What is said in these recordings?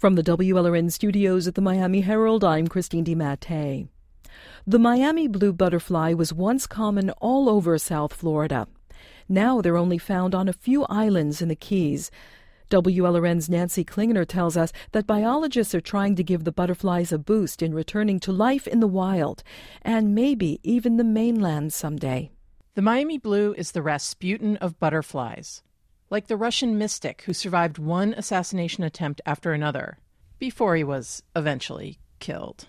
From the WLRN studios at the Miami Herald, I'm Christine DiMattei. The Miami blue butterfly was once common all over South Florida. Now they're only found on a few islands in the Keys. WLRN's Nancy Klingener tells us that biologists are trying to give the butterflies a boost in returning to life in the wild, and maybe even the mainland someday. The Miami blue is the Rasputin of butterflies, like the Russian mystic who survived one assassination attempt after another, before he was eventually killed.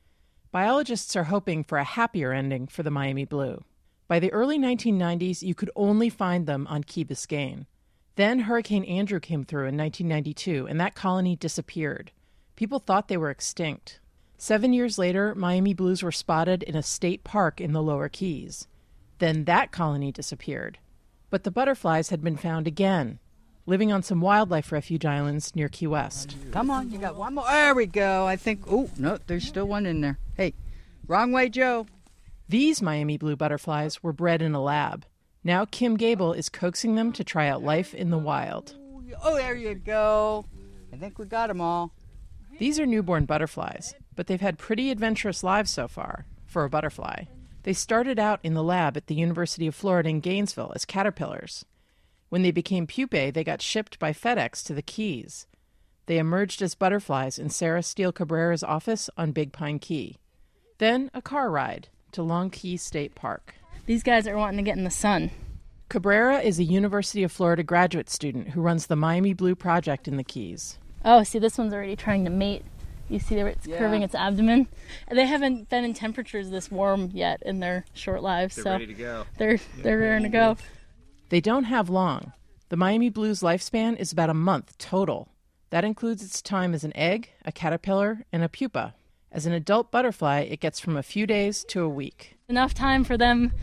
Biologists are hoping for a happier ending for the Miami blue. By the early 1990s, you could only find them on Key Biscayne. Then Hurricane Andrew came through in 1992, and that colony disappeared. People thought they were extinct. 7 years later, Miami blues were spotted in a state park in the Lower Keys. Then that colony disappeared. But the butterflies had been found again, living on some wildlife refuge islands near Key West. Come on, you got one more. There we go. I think, oh, no, there's still one in there. Hey, wrong way, Joe. These Miami blue butterflies were bred in a lab. Now Kim Gable is coaxing them to try out life in the wild. Oh, there you go. I think we got them all. These are newborn butterflies, but they've had pretty adventurous lives so far for a butterfly. They started out in the lab at the University of Florida in Gainesville as caterpillars. When they became pupae, they got shipped by FedEx to the Keys. They emerged as butterflies in Sarah Steele Cabrera's office on Big Pine Key. Then a car ride to Long Key State Park. These guys are wanting to get in the sun. Cabrera is a University of Florida graduate student who runs the Miami Blue Project in the Keys. Oh, see, this one's already trying to mate. You see where it's curving its abdomen? They haven't been in temperatures this warm yet in their short lives. They're so ready to go. They're ready to go. They don't have long. The Miami Blue's lifespan is about a month total. That includes its time as an egg, a caterpillar, and a pupa. As an adult butterfly, it gets from a few days to a week. Enough time for them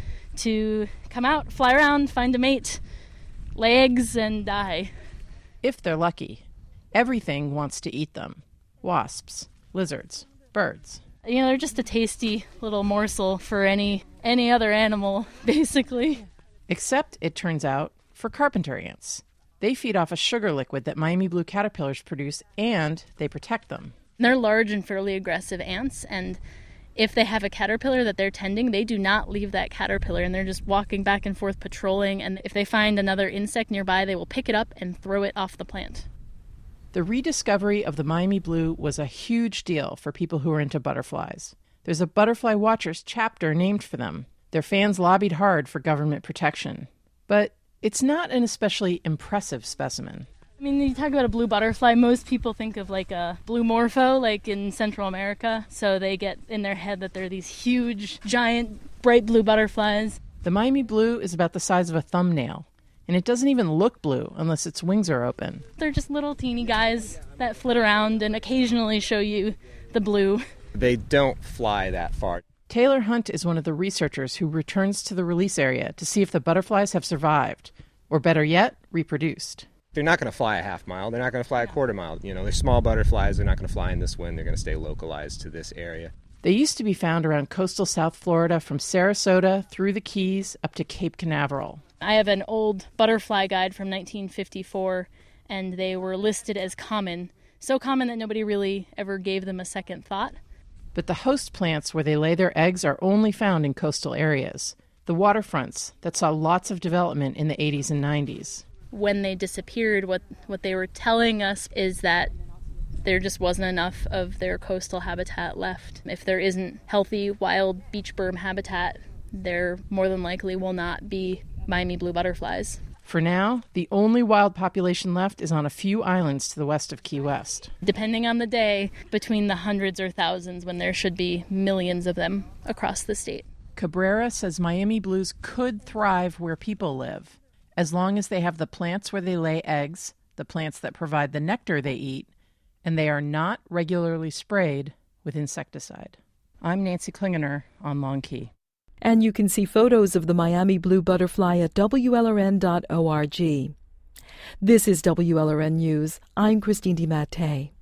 to come out, fly around, find a mate, lay eggs, and die. If they're lucky. Everything wants to eat them. Wasps, lizards, birds. You know, they're just a tasty little morsel for any other animal, basically. Except, it turns out, for carpenter ants. They feed off a sugar liquid that Miami blue caterpillars produce, and they protect them. They're large and fairly aggressive ants, and if they have a caterpillar that they're tending, they do not leave that caterpillar, and they're just walking back and forth patrolling, and if they find another insect nearby, they will pick it up and throw it off the plant. The rediscovery of the Miami blue was a huge deal for people who are into butterflies. There's a Butterfly Watchers chapter named for them. Their fans lobbied hard for government protection. But it's not an especially impressive specimen. I mean, you talk about a blue butterfly, most people think of like a blue morpho, like in Central America. So they get in their head that they're these huge, giant, bright blue butterflies. The Miami blue is about the size of a thumbnail, and it doesn't even look blue unless its wings are open. They're just little teeny guys that flit around and occasionally show you the blue. They don't fly that far. Taylor Hunt is one of the researchers who returns to the release area to see if the butterflies have survived, or better yet, reproduced. They're not going to fly a half mile. They're not going to fly a quarter mile. You know, they're small butterflies. They're not going to fly in this wind. They're going to stay localized to this area. They used to be found around coastal South Florida from Sarasota through the Keys up to Cape Canaveral. I have an old butterfly guide from 1954, and they were listed as common. So common that nobody really ever gave them a second thought. But the host plants where they lay their eggs are only found in coastal areas, the waterfronts that saw lots of development in the 80s and 90s. When they disappeared, what they were telling us is that there just wasn't enough of their coastal habitat left. If there isn't healthy wild beach berm habitat, there more than likely will not be Miami blue butterflies. For now, the only wild population left is on a few islands to the west of Key West. Depending on the day, between the hundreds or thousands, when there should be millions of them across the state. Cabrera says Miami blues could thrive where people live, as long as they have the plants where they lay eggs, the plants that provide the nectar they eat, and they are not regularly sprayed with insecticide. I'm Nancy Klingener on Long Key. And you can see photos of the Miami blue butterfly at WLRN.org. This is WLRN News. I'm Christine DiMattei.